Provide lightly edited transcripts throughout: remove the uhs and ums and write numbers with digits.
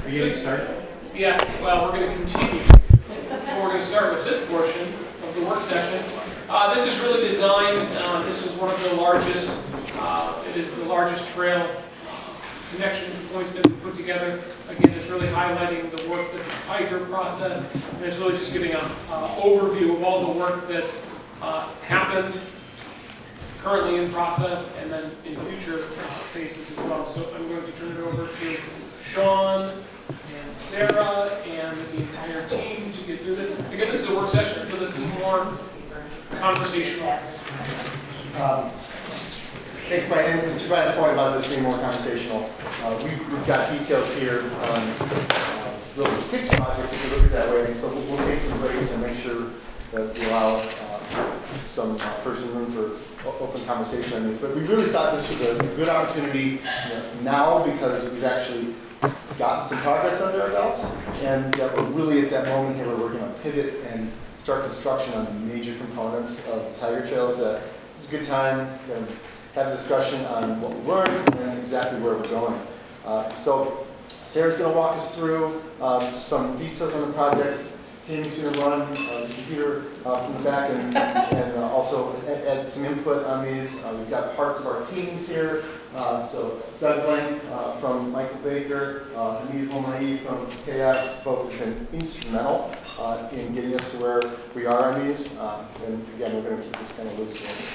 Are you getting started? Yes, well, we're going to continue. We're going to start with this portion of the work session. This is really designed, this is one of the largest, it is the largest trail connection points that we put together. Again, it's really highlighting the work that the Tiger process, and it's really just giving an overview of all the work that's happened, currently in process, and then in future phases as well. So I'm going to turn it over to Sean and Sarah and the entire team to get through this. Again, this is a work session, so this is more conversational. Thanks, Brian. And to Brian's point about this being more conversational, we've got details here on really 6 projects, if you look at it that way. So we'll take some breaks and make sure that we allow some person room for open conversation on these. But we really thought this was a good opportunity now because we've actually gotten some progress under our belts, and we're really at that moment here where we're going to pivot and start construction on the major components of the Tiger Trails. It's a good time to have a discussion on what we learned and exactly where we're going. So Sarah's going to walk us through some details on the projects. Tammy's going to run the computer from the back and also add some input on these. We've got parts of our teams here. So Doug Blank from Michael Baker, Hamid Homai from KS, both have been instrumental in getting us to where we are on these. And again, we're going to keep this kind of loose.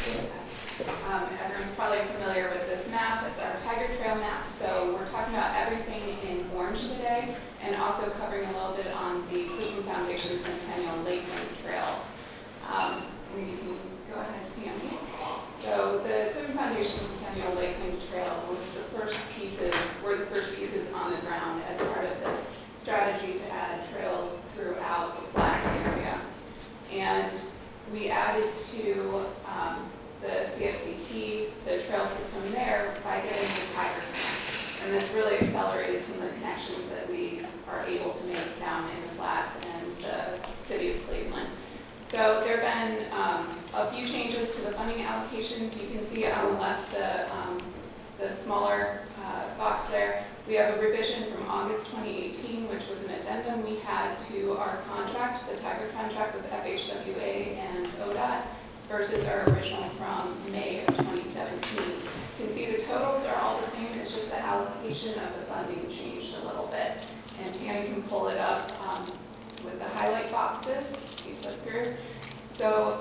Everyone's probably familiar with this map. It's our Tiger Trail map. So we're talking about everything in orange today, and also covering a little bit on the Cleveland Foundation Centennial Lakeland Trails. And you can go ahead, Tammy. So the Cleveland Foundation Centennial Lakeland Trail were the first pieces on the ground as part of this strategy to add trails throughout the Flats area. And we added to the CFCT, the trail system there, by getting the Tiger grant. And this really accelerated some of the connections that we are able to make down in the Flats and the city of Cleveland. So there have been a few changes to the funding allocations. You can see on the left the smaller box there. We have a revision from August 2018, which was an addendum we had to our contract, the Tiger contract with FHWA and ODOT, versus our original from May of 2017. You can see the totals are all the same. It's just the allocation of the funding changed a little bit. And Tammy can pull it up with the highlight boxes. You click through. So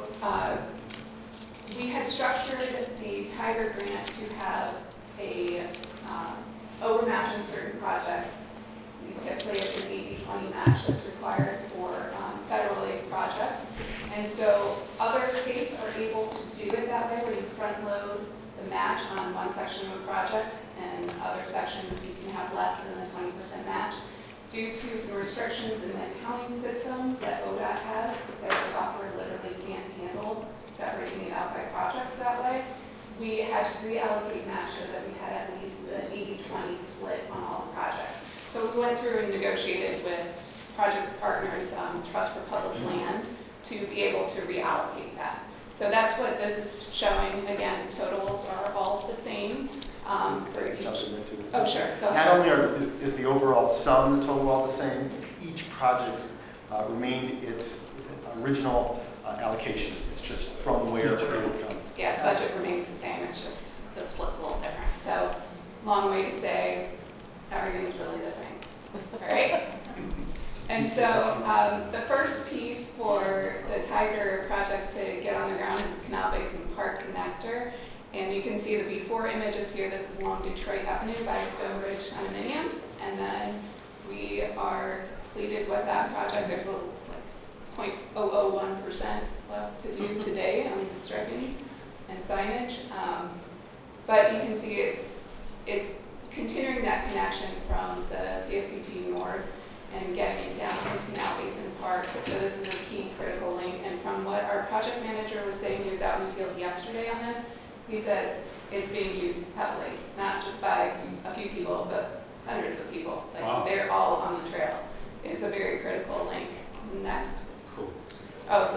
we had structured the Tiger grant to have a overmatch in certain projects. Typically it's an 80-20 match that's required for federal aid projects. And so other states are able to do it that way, where you front load the match on one section of a project, and other sections you can have less than the 20% match. Due to some restrictions in the accounting system that ODOT has, their software literally can't handle separating it out by projects that way. We had to reallocate match so that we had at least the 80-20 split on all the projects. So we went through and negotiated with project partners, Trust for Public Land, to be able to reallocate that. So that's what this is showing. Again, totals are all the same for each. Oh, sure. Go ahead. Not only is the overall sum, the total all the same, each project remained its original allocation. It's just from where it would come. Yeah, budget remains the same. It's just the split's a little different. So long way to say everything's really the same. All right? And so the first piece for the Tiger projects to get on the ground is the Canal Basin Park Connector. And you can see the before images here. This is along Detroit Avenue by Stonebridge condominiums. And then we are completed with that project. There's a little like 0.001% left to do today on the striping and signage. But you can see it's continuing that connection from the CFCT North and getting it down into Canal Basin Park. So this is a key critical link. And from what our project manager was saying, he was out in the field yesterday on this, he said it's being used heavily, not just by a few people, but hundreds of people. Like, wow. They're all on the trail. It's a very critical link. Next. Cool. Oh,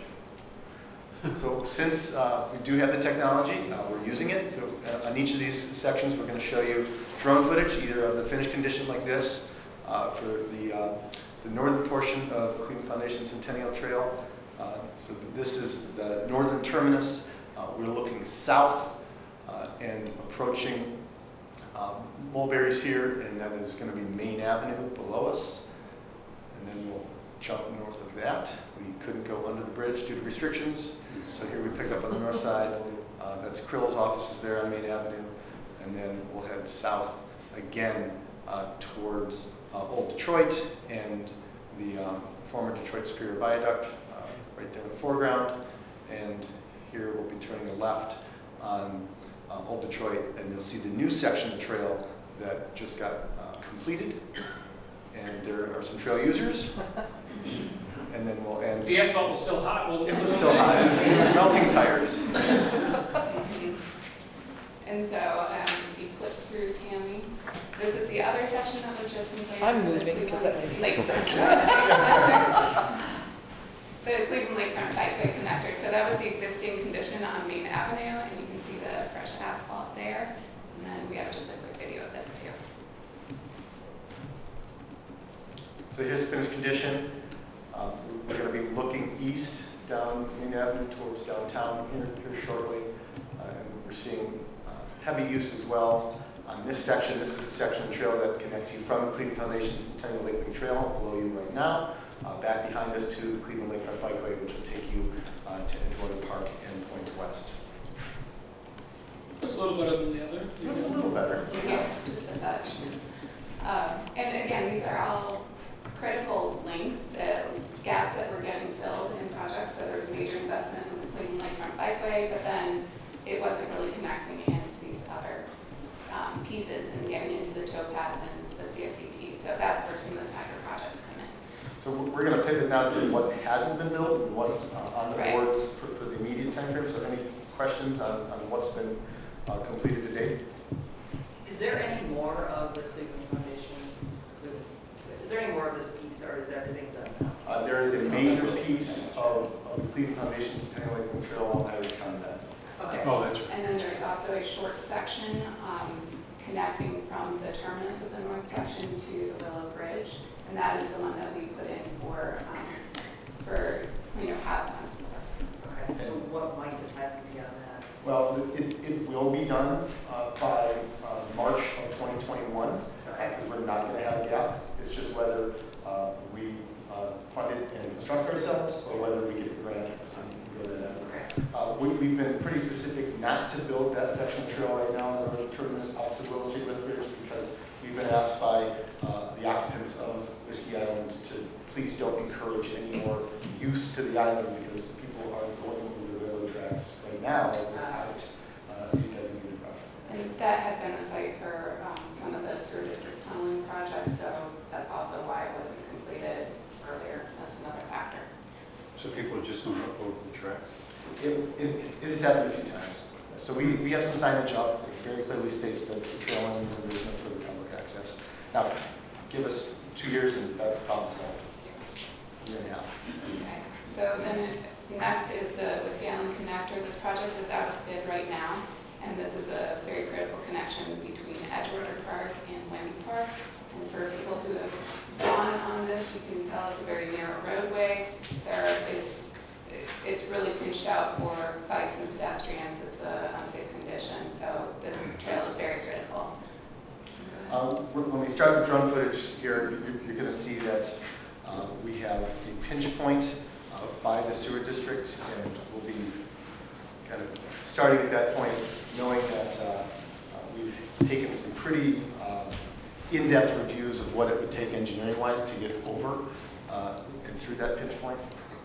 So since we do have the technology, we're using it. So on each of these sections, we're going to show you drone footage, either of the finished condition like this, for the northern portion of Cleveland Foundation Centennial Trail. So this is the northern terminus. We're looking south and approaching Mulberry's here, and that is going to be Main Avenue below us. And then we'll jump north of that. We couldn't go under the bridge due to restrictions, so here we pick up on the north side. That's Krill's offices there on Main Avenue, and then we'll head south again towards Old Detroit and the former Detroit Superior Viaduct right there in the foreground. And here we'll be turning a left on Old Detroit, and you'll see the new section of the trail that just got completed. And there are some trail users. And then we'll end. The asphalt was still hot, wasn't it? It was still hot. It was melting tires. And so if you flip through, Tammy, this is the other section that was just completed. I'm moving because that made me Lake sick. The Cleveland Lakefront Bikeway Connector. So that was the existing condition on Main Avenue, and you can see the fresh asphalt there. And then we have just a quick video of this too. So here's the finished condition. We're going to be looking east down Main Avenue towards downtown here shortly. And we're seeing heavy use as well on this section. This is the section of the trail that connects you from the Cleveland Foundation Centennial Lakeland Trail below you right now. Back behind us to the Cleveland Lakefront Bikeway, which will take you to Edgewater Park and point west. It's a little better than the other. It looks a little better. Yeah, just a touch. And again, these are all critical links, gaps that were getting filled in projects. So there's major investment in the Cleveland Lakefront Bikeway, but then it wasn't really connecting into these other pieces and getting into the towpath and the CFCT. So that's where some of the tighter projects come in. So we're going to pivot now to what hasn't been built and what's on the Right. boards for the immediate time frame. So any questions on what's been completed to date? Is there any more of the Cleveland Foundation? Is there any more of this piece, or is everything done now? There is a major piece of the Cleveland Foundation Centennial Lakeland Trail along Highway Convent. Okay. Oh, that's right. And then there's also a short section connecting from the terminus of the north section to the Willow Bridge, and that is the one that we put in for have on support. Okay. So what might the timing be on that? Well, it will be done by March of 2021. Okay. Because we're not going to have a gap. It's just whether we fund it and construct ourselves, or whether we get the grant and go that. Okay. We've been pretty specific not to build that section of trail right now in the terminus up to Willow Street Lift Bridge, because we've been asked by the occupants of Whiskey Island to please don't encourage any more use to the island, because people are going over the railroad tracks right now without a designated route. And that had been the site for some of the sewer district tunneling projects, so that's also why it wasn't completed earlier. That's another factor. So people are just going to go over the tracks? It has happened a few times. So we have some signage up. It very clearly states that the trail ends and there's no further public access. Now, give us 2 years and that problem solved. Year and a half. Okay. So then next is the Whiskey Island Connector. This project is out to bid right now, and this is a very critical connection between Edgewater Park and Wendy Park. And for people who have gone on this, you can tell it's a very narrow roadway. It's really pinched out for bikes and pedestrians. It's an unsafe condition, so this trail is very critical. When we start the drone footage here, you're going to see that we have a pinch point by the sewer district, and we'll be kind of starting at that point, knowing that we've taken some pretty in-depth reviews of what it would take engineering-wise to get over and through that pinch point.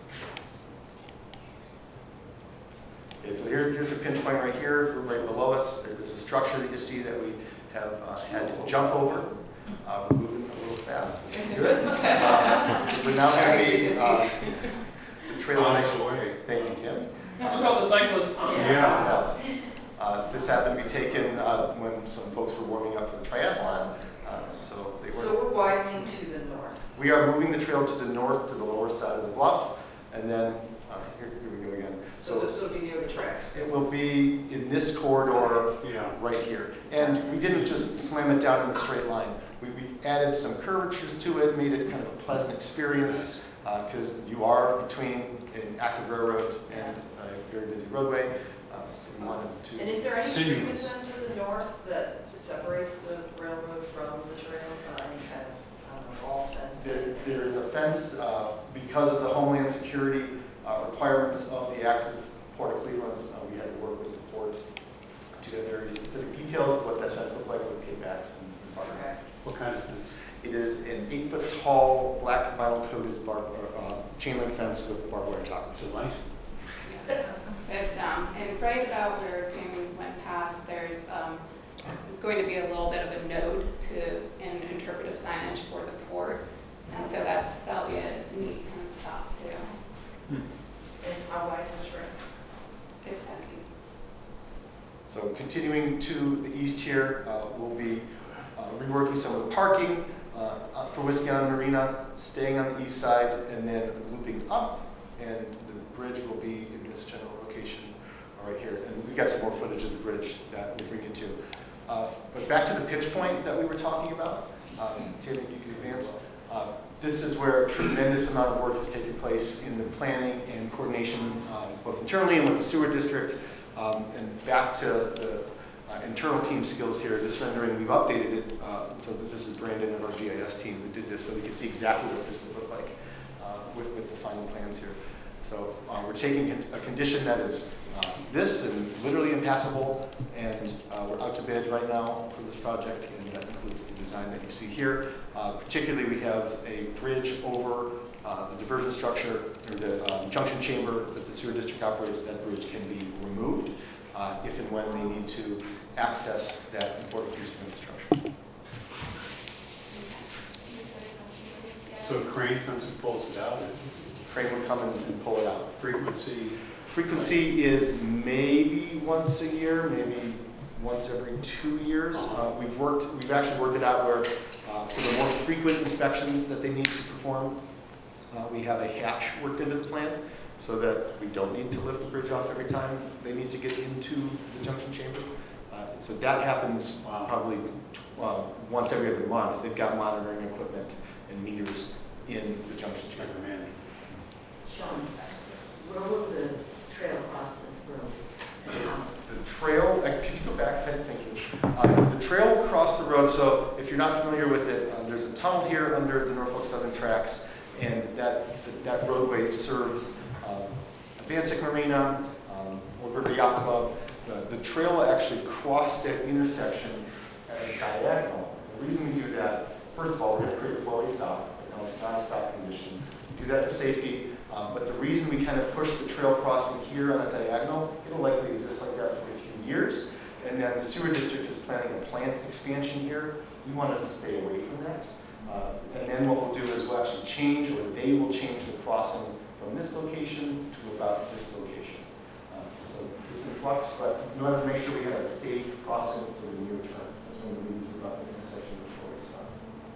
Okay, so here's the pinch point right here. We're right below us. There's a structure that you see that we have had to jump over. We're moving a little fast, which is good. We're now going to be the trail. On its way. Thank you, Tim. Look at all the cyclists on the Yeah. This happened to be taken when some folks were warming up for the triathlon. So we're widening to the north. We are moving the trail to the north, to the lower side of the bluff, and then here we go again. So so it'll be near the tracks. It will be in this corridor Yeah. right here. And we didn't just slam it down in a straight line. We added some curvatures to it, made it kind of a pleasant experience, because you are between an active railroad and a very busy roadway. So we wanted to. And is there any treatment Sinuous. then to the north that separates the railroad from the trail? Any kind of, I don't know, wall fence? There is a fence, because of the Homeland Security requirements of the active Port of Cleveland. We had to work with the port to get very specific details of what that fence looked like with kickbacks and barbed wire. Okay. What kind of fence? It is an 8-foot tall, black vinyl coated chain link fence with barbed wire top. Is it light? It's, and right about where Damon went past, there's going to be a little bit of a node to an interpretive signage for the port. And so that'll be a neat kind of stop too. And it's how wide is right? It's 10 feet. So continuing to the east here, we'll be reworking some of the parking for Whiskey Island Marina, staying on the east side, and then looping up, and the bridge will be in this general location right here. And we've got some more footage of the bridge that we'll bring into. But back to the pitch point that we were talking about, Tammy, if you can advance. This is where a tremendous amount of work has taken place in the planning and coordination, both internally and with the sewer district. And back to the internal team skills here, this rendering, we've updated it so that this is Brandon of our GIS team who did this so we can see exactly what this would look like with the final plans here. So we're taking a condition that is this and literally impassable, and we're out to bid right now for this project, and that includes the design that you see here. Particularly, we have a bridge over the diversion structure, or the junction chamber that the sewer district operates. That bridge can be removed if and when they need to access that important piece of infrastructure. So a crane comes and pulls it out? Crane would come and pull it out. Frequency? Frequency is maybe once a year, maybe once every 2 years. We've actually worked it out where for the more frequent inspections that they need to perform, we have a hatch worked into the plan so that we don't need to lift the bridge off every time they need to get into the junction chamber. So that happens probably once every other month. They've got monitoring equipment and meters in the junction chamber. Sean, where will the trail cross the road? And how? The trail, could you go back a second? Thank you. The trail will cross the road, so if you're not familiar with it, there's a tunnel here under the Norfolk Southern tracks, and that roadway serves Vancic Marina, Old River Yacht Club. The trail will actually cross that intersection at a diagonal. The reason we do that, first of all, we're going to create a flow-way stop. Right now it's not a stop condition. We do that for safety. But the reason we kind of push the trail crossing here on a diagonal, it'll likely exist like that for a few years. And then the sewer district is planning a plant expansion here. We wanted to stay away from that. And then what we'll do is we'll actually change, or they will change the crossing from this location to about this location. So it's in flux, but we wanted to make sure we had a safe crossing for the near term. That's one of the reasons about the intersection before we stop.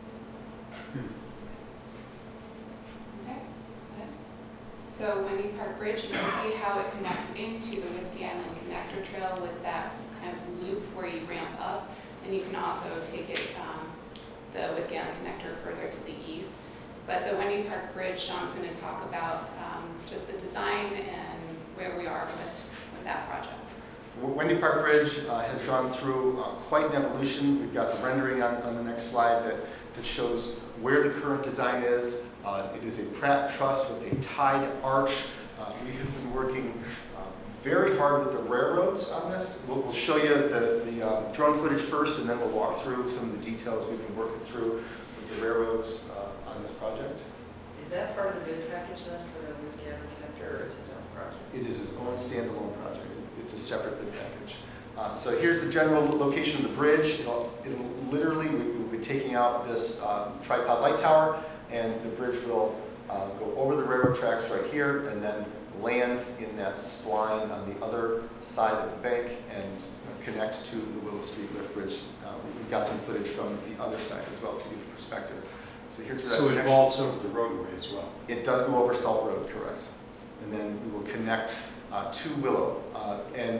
Okay. Good. So Wendy Park Bridge, you can see how it connects into the Whiskey Island Connector Trail with that kind of loop where you ramp up. And you can also take it, the Whiskey Island Connector further to the east. But the Wendy Park Bridge, Sean's going to talk about just the design and where we are with that project. Wendy Park Bridge has gone through quite an evolution. We've got the rendering on the next slide that shows where the current design is. It is a Pratt truss with a tied arch. We have been working very hard with the railroads on this. We'll show you the drone footage first, and then we'll walk through some of the details we've been working through with the railroads on this project. Is that part of the bid package then for the Whiskey Island Connector, or is it its own project? It is its own standalone project. It's a separate bid package. So here's the general location of the bridge. It'll literally, we'll be taking out this tripod light tower, and the bridge will go over the railroad tracks right here, and then land in that spline on the other side of the bank and connect to the Willow Street Lift Bridge. We've got some footage from the other side as well to give you perspective. So here's where So that it vaults over the roadway as well? It does go over Salt Road, correct. And then we will connect to Willow. And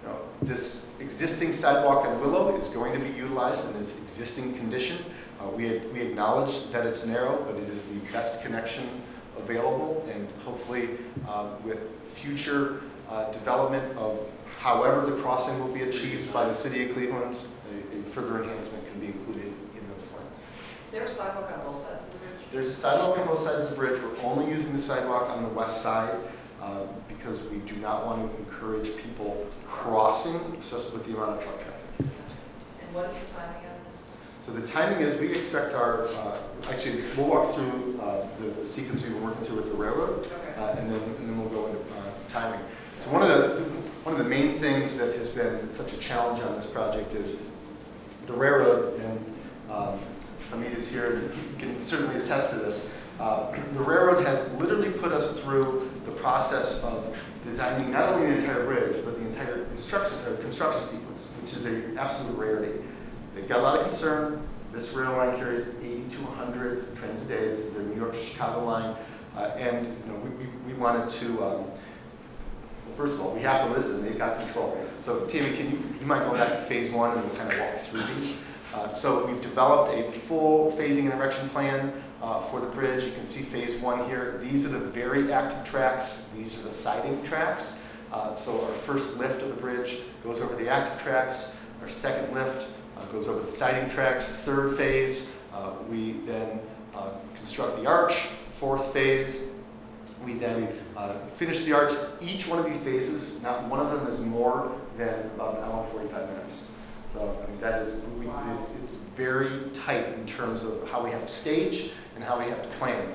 this existing sidewalk on Willow is going to be utilized in its existing condition. We acknowledge that it's narrow, but it is the best connection available, and hopefully with future development of however the crossing will be achieved by the city of Cleveland, a further enhancement can be included in those plans. Is there a sidewalk on both sides of the bridge? There's a sidewalk on both sides of the bridge. We're only using the sidewalk on the west side because we do not want to encourage people crossing, especially with the amount of truck traffic. And what is the timing on this? So the timing is we expect our, actually we'll walk through the sequence we've been working through with the railroad, Okay. and then we'll go into timing. So one of the main things that has been such a challenge on this project is the railroad, and Hamid is here, and he can certainly attest to this. The railroad has literally put us through the process of designing not only the entire bridge, but the entire construction sequence, which is an absolute rarity. They've got a lot of concern. This rail line carries 80 to 100 trains a day. This is their New York to Chicago line. And we wanted to, well, first of all, we have to listen. They've got control. So Tammy, you might go back to phase 1 and we'll kind of walk through these. So we've developed a full phasing and erection plan for the bridge. You can see phase 1 here. These are the very active tracks. These are the siding tracks. So our first lift of the bridge goes over the active tracks. Our second lift goes over the siding tracks. Third phase, we then construct the arch. Fourth phase, we then finish the arch. Each one of these phases, not one of them is more than about an hour and 45 minutes. So I mean, that is, it's very tight in terms of how we have to stage and how we have to plan.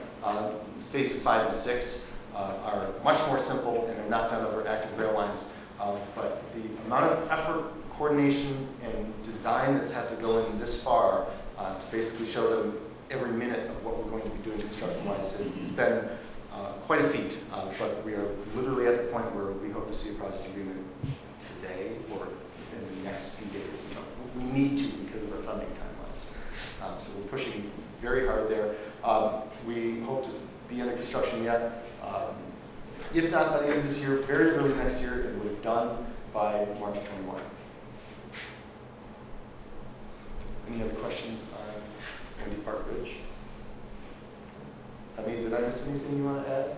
Phases 5 and 6 are much more simple and are not done over active rail lines. But the amount of effort, coordination, and design that's had to go in this far to basically show them every minute of what we're going to be doing construction-wise has been quite a feat. But we are literally at the point where we hope to see a project agreement today or in the next few days. We need to because of our funding timelines. So we're pushing very hard there. We hope to be under construction yet. If not by the end of this year, very early next year, and we're done by March 21. Any other questions on Wendy Park Bridge? I mean, did I miss anything you want to add?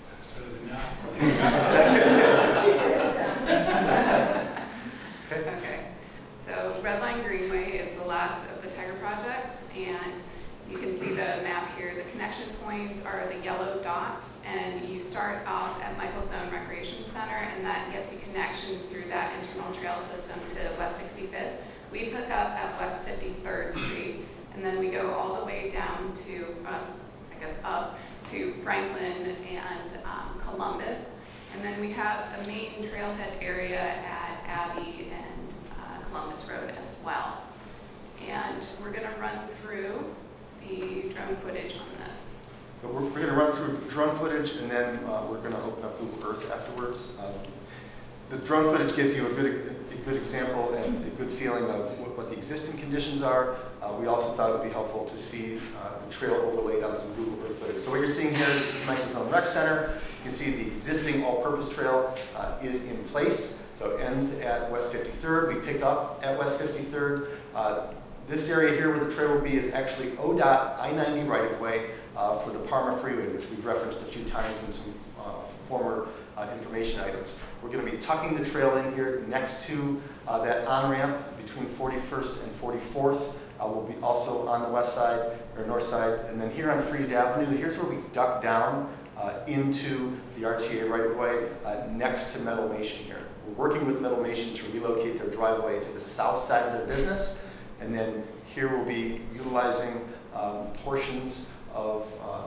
Okay, so Red Line Greenway is the last of the Tiger projects, and you can see the map here. The connection points are the yellow dots, and you start off at Michael Zone Recreation Center, and that gets you connections through that internal trail system to West 65th. We pick up at West 53rd Street, and then we go all the way down to, I guess up to Franklin and Columbus. And then we have a main trailhead area at Abbey and Columbus Road as well. And we're going to run through the drone footage on this. So we're going to run through drone footage, and then we're going to open up Google Earth afterwards. The drone footage gives you a good example and a good feeling of what the existing conditions are. We also thought it would be helpful to see the trail overlaid on some Google Earth footage. So what you're seeing here, this is Michael Zone Rec Center. You can see the existing all-purpose trail is in place. So it ends at West 53rd. We pick up at West 53rd. This area here where the trail will be is actually ODOT I-90 right-of-way for the Parma Freeway, which we've referenced a few times in some former information items. We're going to be tucking the trail in here next to that on-ramp between 41st and 44th. We'll be also on the west side or north side. And then here on Fries Avenue, here's where we duck down into the RTA right-of-way next to Metalmation here. We're working with Metalmation to relocate their driveway to the south side of their business. And then here we'll be utilizing portions of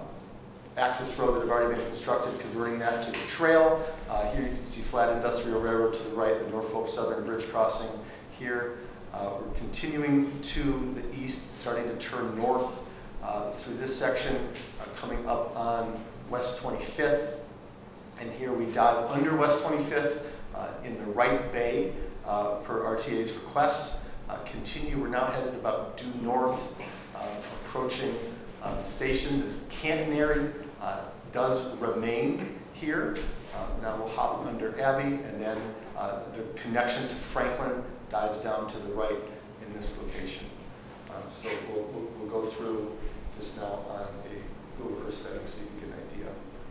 access road that have already been constructed, converting that to the trail. Here you can see Flat Industrial Railroad to the right, the Norfolk Southern Bridge crossing here. We're continuing to the east, starting to turn north through this section, coming up on West 25th. And here we dive under West 25th in the right bay per RTA's request. Continue, we're now headed about due north, approaching the station. This Canton area does remain here, Now we'll hop under Abbey, and then the connection to Franklin dives down to the right in this location. So we'll go through this now on a Google Earth setting so you can get an idea.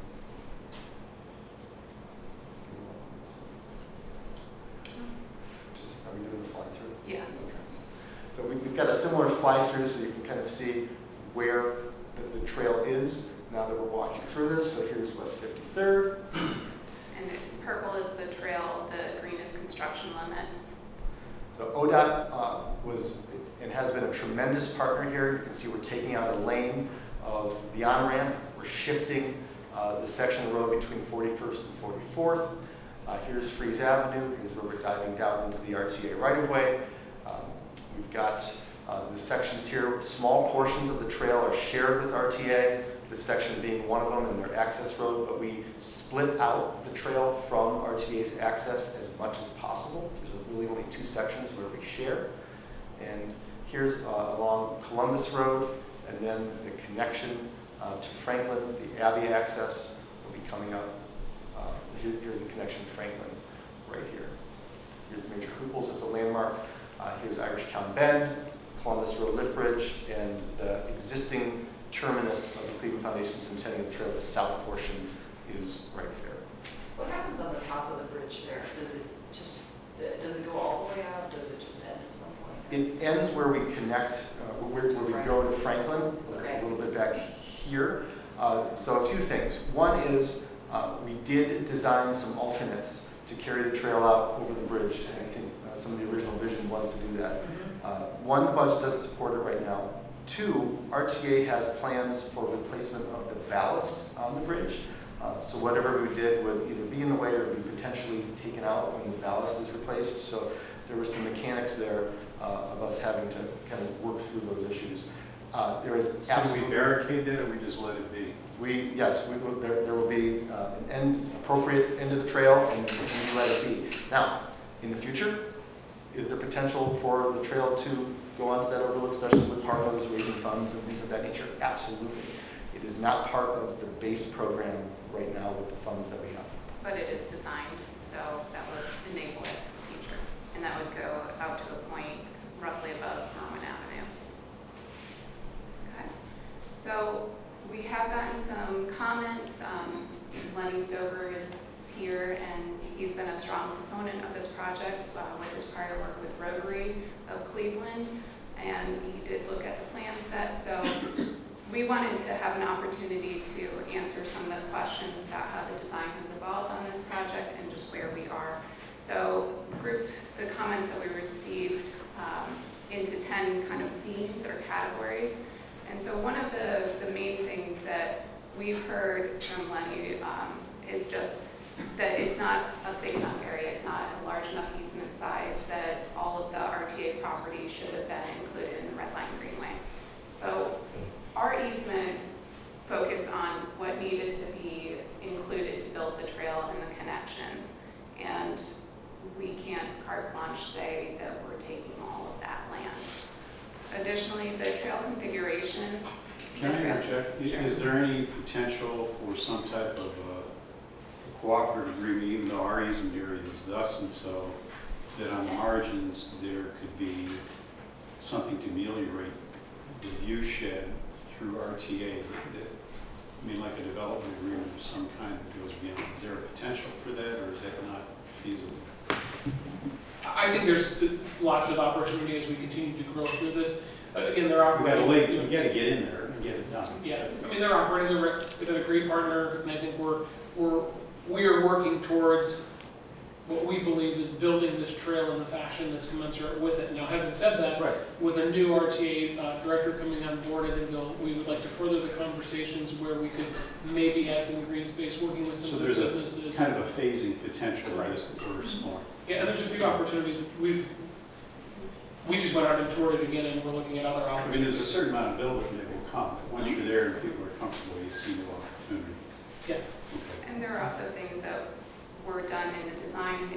Are we doing the fly through? Yeah. Okay. So we've got a similar fly through so you can kind of see where the trail is now that we're walking through this. So here's West 53rd. And it's purple is the trail, the green is construction limits. So ODOT was and has been a tremendous partner here. You can see we're taking out a lane of the on-ramp. We're shifting the section of the road between 41st and 44th. Here's Freeze Avenue. Here's where we're diving down into the RTA right-of-way. We've got the sections here. Small portions of the trail are shared with RTA, this section being one of them and their access road, but we split out the trail from RTA's access as much as possible. There's really only 2 sections where we share. And here's along Columbus Road, and then the connection to Franklin, the Abbey access will be coming up. Here's the connection to Franklin right here. Here's Major Hooples as a landmark. Here's Irishtown Bend, Columbus Road Lift Bridge, and the existing terminus of the Cleveland Foundation Centennial Trail, the south portion, is right there. What happens on the top of the bridge there? Does it go all the way out? Does it just end at some point? It ends where we connect, where we go to Franklin, Okay. a little bit back here. So a few things. One is we did design some alternates to carry the trail out over the bridge, and I think some of the original vision was to do that. One, the budget doesn't support it right now. 2, RTA has plans for replacement of the ballast on the bridge. So whatever we did would either be in the way or be potentially taken out when the ballast is replaced. So there were some mechanics there of us having to kind of work through those issues. There is So we absolutely... barricade that, or we just let it be? Yes, there will be an appropriate end of the trail, and we let it be. Now, in the future, is there potential for the trail to go onto that overlook, especially with partners raising funds and things of that nature? Absolutely. It is not part of the base program right now with the funds that we have. But it is designed, so that would enable it in the future. And that would go out to a point roughly above Norman Avenue. Okay. So we have gotten some comments. Lenny Stover is here, and he's been a strong proponent of this project with his prior work with Rotary of Cleveland. And he did look at the plan set. So we wanted to have an opportunity to answer some of the questions about how the design has evolved on this project and just where we are. So grouped the comments that we received into 10 kind of themes or categories. And so one of the main things that we've heard from Lenny is just that it's not a big enough area, it's not a large enough easement size that all of the RTA property should have been included in the Red Line Greenway. So our easement focused on what needed to be included to build the trail and the connections. And we can't carte blanche say that we're taking all of that land. Additionally, the trail configuration. Can I interject? Sure. Is there any potential for some type of cooperative agreement, even though our easement area is thus and so, that on the margins there could be something to ameliorate the view shed through RTA? I mean, like a development agreement of some kind that goes beyond. Is there a potential for that, or is that not feasible? I think there's lots of opportunity as we continue to grow through this. Again, they're operating. We got to get in there and get it done. Yeah, I mean, they're operating, they've been a great partner, and I think we are working towards what we believe is building this trail in the fashion that's commensurate with it. Now, having said that, Right. with a new RTA director coming on board, I think we would like to further the conversations where we could maybe add some green space, working with some So of the there's businesses. a kind of a phasing potential, right, as the first point. Yeah, and there's a few opportunities. We just went out and toured it again, and we're looking at other I mean, opportunities. there's a certain amount of building that will come, but once you're there and people are comfortable, you see no opportunity. Yes. Okay. And there are also things that were done in the design.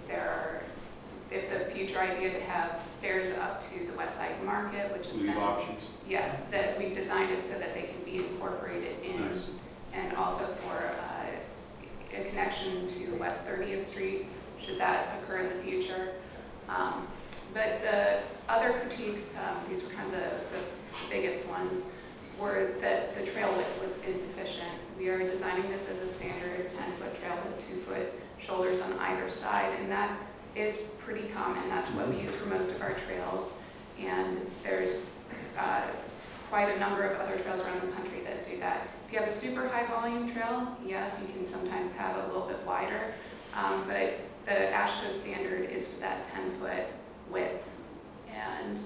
If the future idea to have stairs up to the West Side Market, which is Leave options. yes, that we've designed it so that they can be incorporated in, Nice. and also for a connection to West 30th Street, should that occur in the future. But the other critiques, these were kind of the biggest ones, were that the trail width was insufficient. We are designing this as a standard 10-foot trail with 2-foot shoulders on either side, and that is pretty common. That's what we use for most of our trails. And there's quite a number of other trails around the country that do that. If you have a super high volume trail, yes, you can sometimes have a little bit wider, but the AASHTO standard is for that 10-foot width. And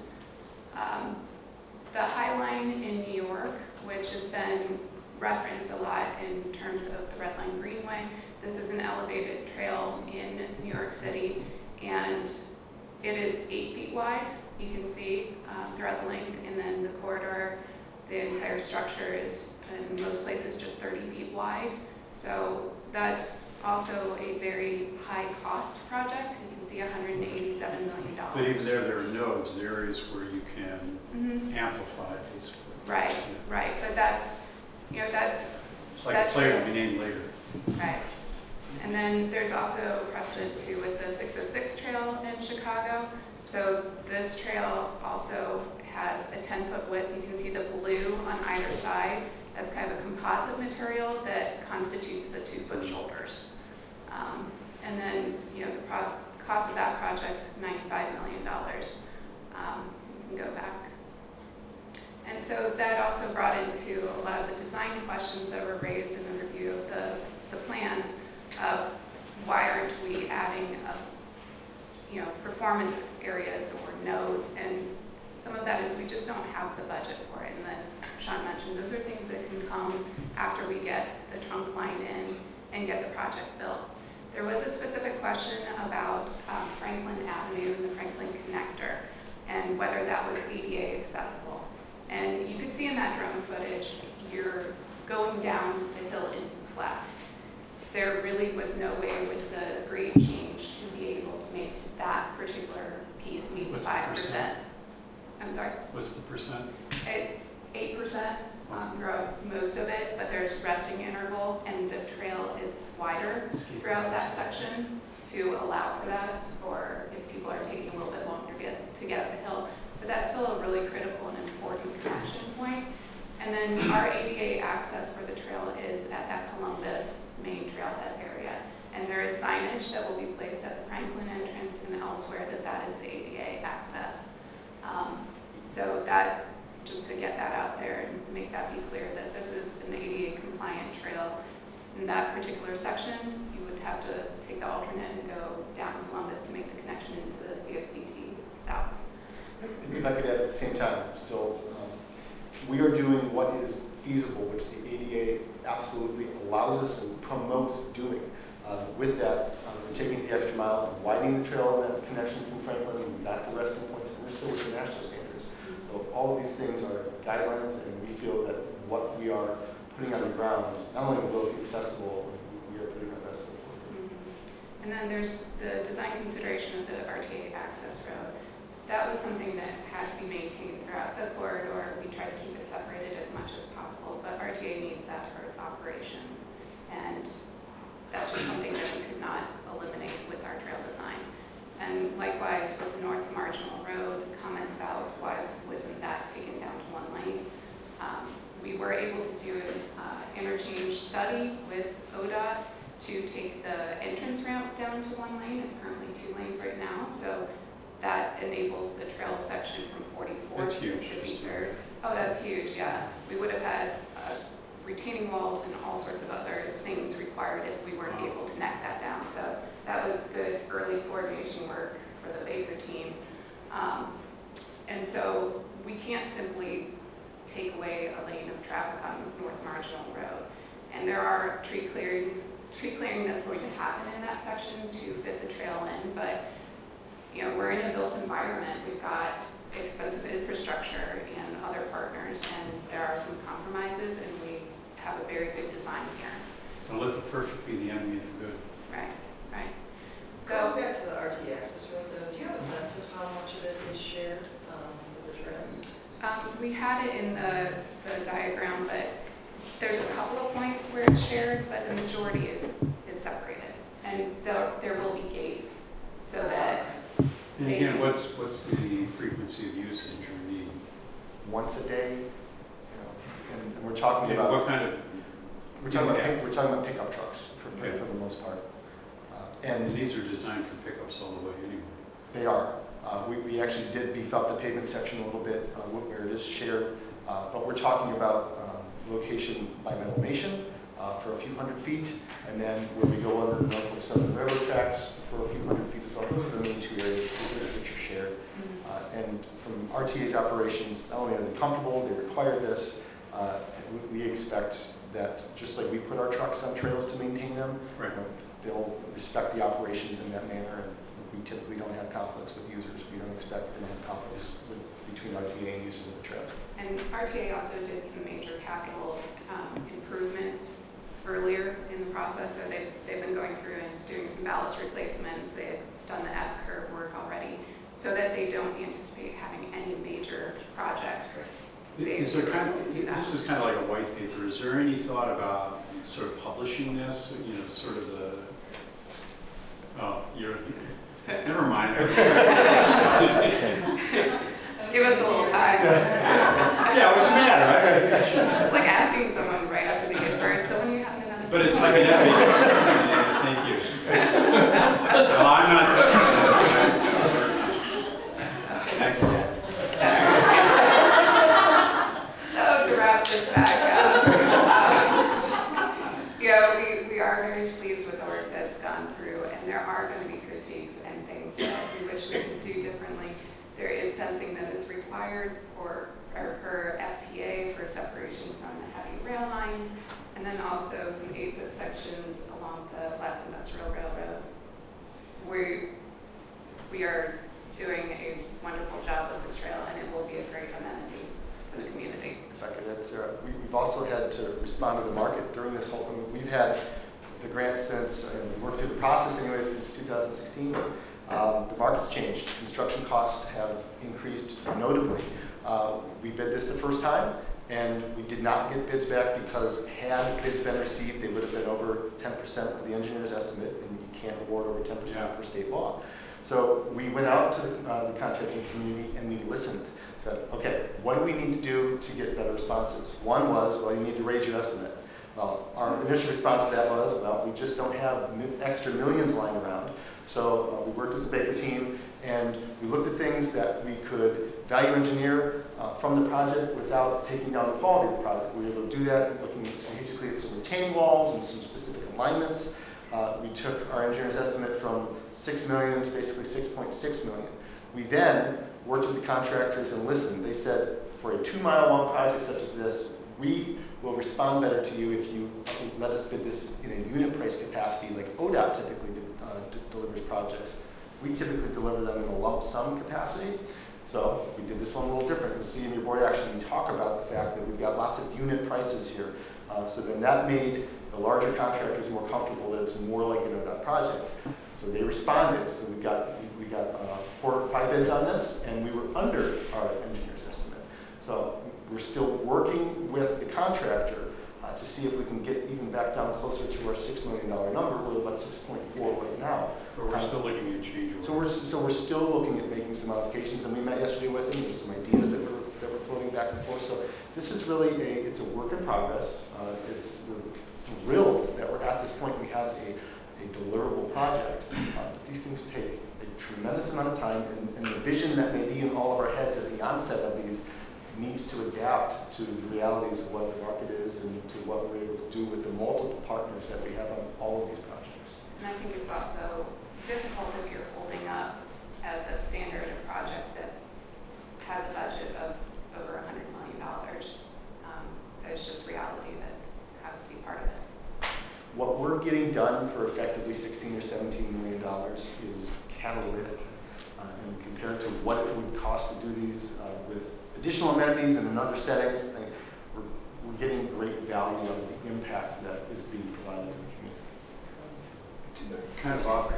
the High Line in New York, which has been referenced a lot in terms of the Red Line Greenway, this is an elevated trail in New York City, and it is 8 feet wide. You can see throughout the length, and then the corridor, the entire structure is in most places just 30 feet wide. So that's also a very high cost project. You can see $187 million. But even there are nodes, there are areas where you can amplify it, basically. Right, right. But that's, It's like a player to be named later. Right. And then there's also precedent too with the 606 trail in Chicago. So this trail also has a 10-foot width. You can see the blue on either side. That's kind of a composite material that constitutes the 2-foot shoulders. And then, the cost of that project, $95 million. You can go back. And so that also brought into a lot of the design questions that were raised in the review of the plans of why aren't we adding performance areas or nodes, and some of that is we just don't have the budget for it. And as Sean mentioned, those are things that can come after we get the trunk line in and get the project built. There was a specific question about Franklin Avenue and the Franklin Connector and whether that was ADA accessible. And you could see in that drone footage, you're going down the hill into the flats. There really was no way with the grade change to be able to make that particular piece meet 5%. I'm sorry? What's the percent? It's 8% throughout most of it, but there's resting interval, and the trail is wider throughout that section to allow for that, or if people are taking a little bit longer to get up the hill. But that's still a really critical and important connection point. And then our ADA access for the trail is at that Columbus main trailhead area. And there is signage that will be placed at the Franklin entrance and elsewhere that is the ADA access. So that, just to get that out there and make that be clear that this is an ADA compliant trail. In that particular section, you would have to take the alternate and go down Columbus to make the connection into the CFCT south. If I could add at the same time, still, we are doing what is feasible, which the ADA absolutely allows us and promotes doing. With that, we're taking the extra mile and widening the trail in that connection from Franklin and back to resting points, and we're still within national standards. So all of these things are guidelines, and we feel that what we are putting on the ground not only will be accessible, we are putting our best foot forward. And then there's the design consideration of the RTA access road. That was something that had to be maintained throughout the corridor. We tried to keep it separated as much as possible, but RTA needs that for its operations. And that's just something that we could not eliminate with our trail design. And likewise with the North Marginal Road, comments about why wasn't that taken down to 1 lane. We were able to do an interchange study with ODOT to take the entrance ramp down to 1 lane. It's currently 2 lanes right now, so that enables the trail section from 44th That's to huge. 53rd. Oh, that's huge, yeah. We would have had retaining walls and all sorts of other things required if we weren't able to neck that down. So that was good early coordination work for the Baker team. And so we can't simply take away a lane of traffic on North Marginal Road. And there are tree clearing that's going to happen in that section to fit the trail in, but we're in a built environment. We've got expensive infrastructure and other partners, and there are some compromises, and we have a very good design here. Don't let the perfect be the enemy of the good. Right, right. Going So back to the RT access road, though, do you have a sense of how much of it is shared with the trail? we had it in the diagram, but there's a couple of points where it's shared, but the majority is And there will be gates so that, And again, what's the frequency of usage or need? Once a day, and we're talking Yeah, about, what kind of, we're talking about pickup trucks for Okay. the most part. and And these are designed for pickups all the way anyway. they are. We actually did beef up the pavement section a little bit where it is shared, but we're talking about location by Metalmation for a few hundred feet, and then where we go under Norfolk Southern Railroad tracks for a few hundred feet as well. Those are the main two areas which are shared. And from RTA's operations, not only are they comfortable, they require this, we expect that just like we put our trucks on trails to maintain them, Right. they'll respect the operations in that manner, and we typically don't have conflicts with users. We don't expect to have conflicts between RTA and users of the trail. and RTA also did some major capital improvements earlier in the process. So they've been going through and doing some ballast replacements. They had done the S-curve work already, so that they don't anticipate having any major projects. Is there this is kind of like a white paper. Is there any thought about sort of publishing this? You know, sort of the, oh, never mind. Give us a little time. Yeah, what's the matter? It's like asking someone right after they give birth, so when you have another. But it's like an FAQ. Thank you. Well, I'm not touching that. Next. So to wrap this back up, we are very pleased with the work that's gone through, and there are going to be critiques and things that we wish we could do differently. There is fencing that is required per FTA for separation from the heavy rail lines, and then also some 8-foot sections along the Flats Industrial Railroad. We are doing a wonderful job with this trail, and it will be a great amenity for the community. If I could add, Sarah, we've also had to respond to the market during this whole, we've had the grant since, and we worked through the process anyway since 2016. The market's changed. Construction costs have increased notably. We bid this the first time, and we did not get bids back because had bids been received, they would have been over 10% of the engineer's estimate, and you can't award over 10% per state law. So we went out to the contracting community and we listened. Said, okay, what do we need to do to get better responses? One was, well, you need to raise your estimate. Well, our initial response to that was, well, we just don't have extra millions lying around. So we worked with the Baker team and we looked at things that we could value engineer from the project without taking down the quality of the project. We were able to do that looking strategically at some retaining walls and some specific alignments. We took our engineer's estimate from $6 million to basically $6.6 million. We then worked with the contractors and listened. They said, for a 2-mile long project such as this, we will respond better to you if you let us bid this in a unit price capacity like ODOT typically delivers projects. We typically deliver them in a lump sum capacity. So we did this one a little different. You'll see in your board action, we talk about the fact that we've got lots of unit prices here. So then that made the larger contractors more comfortable that it's more like an ODOT project. So they responded. So we got 4 or 5 bids on this, and we were under our engineer's estimate. So we're still working with the contractor to see if we can get even back down closer to our $6 million number. We're about 6.4 right now. But we're still looking at change orders. So we're still looking at making some modifications, and we met yesterday with them. There's some ideas that we're floating back and forth. So this is really it's a work in progress. We're thrilled that we're at this point. We have a deliverable project. But these things take a tremendous amount of time, and the vision that may be in all of our heads at the onset of these needs to adapt to the realities of what the market is and to what we're able to do with the multiple partners that we have on all of these projects. And I think it's also difficult if you're holding up as a standard a project that has a budget of over $100 million. There's just reality that has to be part of it. What we're getting done for effectively $16 or $17 million is catalytic, and compared to what it would cost to do these with additional amenities and in other settings, we're getting great value out of the impact that is being provided in the community. Kind of off.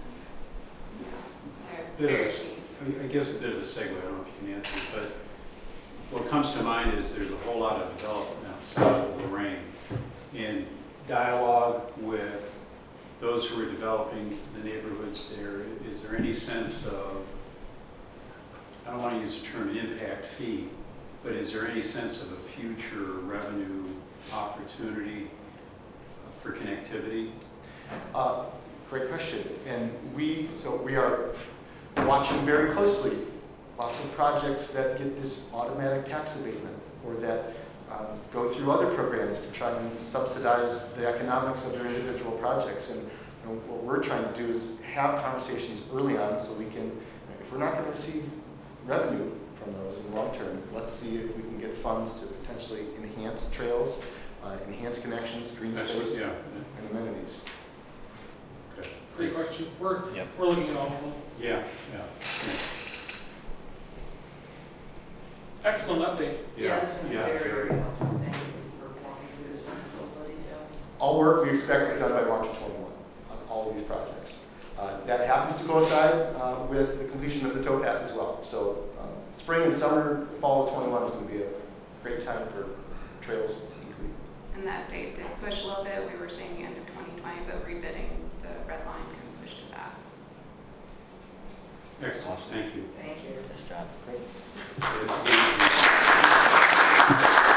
They're I guess a bit of a segue. I don't know if you can answer it, but what comes to mind is there's a whole lot of development now south of Lorraine. In dialogue with those who are developing efforts there, is there any sense of, I don't want to use the term impact fee, but is there any sense of a future revenue opportunity for connectivity? Great question. And we are watching very closely lots of projects that get this automatic tax abatement or that go through other programs to try and subsidize the economics of their individual projects. And what we're trying to do is have conversations early on so we can, if we're not going to receive revenue from those in the long term, let's see if we can get funds to potentially enhance trails, enhance connections, green space, Yeah. and amenities. Okay. Great question. We're looking at all of them. Yeah. Excellent update. Yeah, this has been Yeah, very helpful. Thank you for walking through this in so much detail. All work we expect is done by March of 21 on all of these projects. That happens to coincide with the completion of the towpath as well. So spring and summer, fall of 21 is going to be a great time for trails to complete. And that date did push a little bit. We were saying the end of 2020, but rebidding the red line kind of pushed it back. Excellent, thank you. Thank you. Nice job. Great. It's-